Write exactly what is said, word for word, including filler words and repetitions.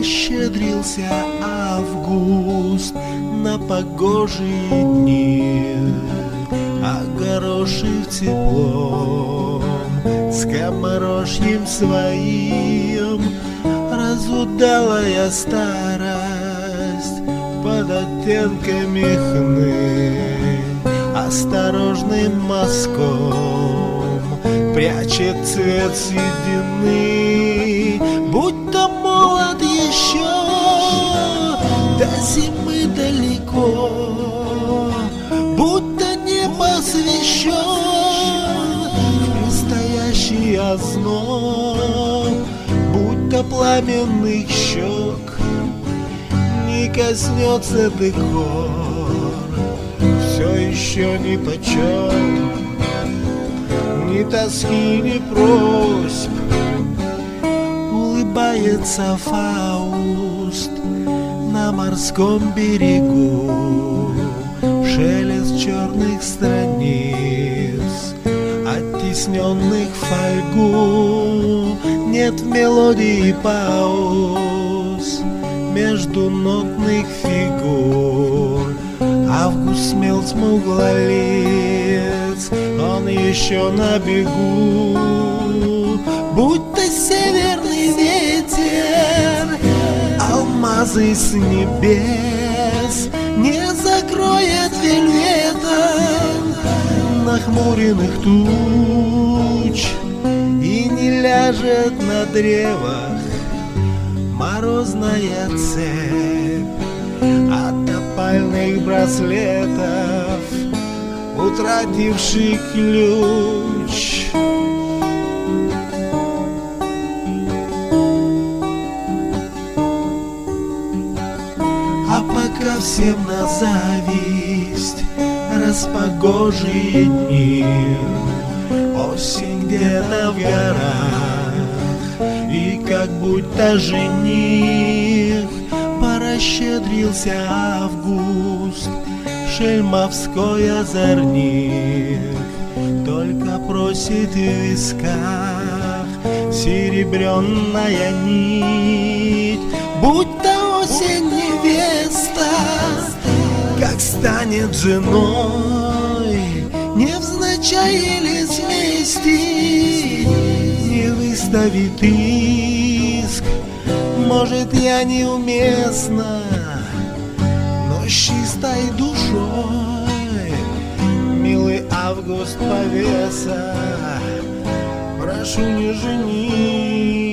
Расщедрился август на погожие дни, огорошив теплом, скоморожьем своим. Разудалая старость под оттенками хны осторожным мазком прячет цвет седины. Будь-то молод еще, до зимы далеко, будь-то не посвящен в предстоящий озноб, будь-то пламенных щек не коснется декор. Все еще ни почем, ни тоски, ни просьб. Улыбается Фауст на морском берегу, шелест черных страниц, оттесненных в фольгу. Нет в мелодии пауз между нотных фигур. Август смел смуглолиц, он еще на бегу. Будь-то северный ветер алмазы с небес не закроет вельветом нахмуренных туч и не ляжет на древах морозная цепь от опальных браслетов, утративший ключ. А пока всем на зависть распогожие дни, осень где-то в горах, и как будто жених порасщедрился август, шельмовской озорник, только просит в висках серебряная нить. Будь-то осень невеста, как станет женой, невзначай или с мести не выставит иск. Может, я неуместна, но с чистой душой, милый Август повеса, прошу, не жени.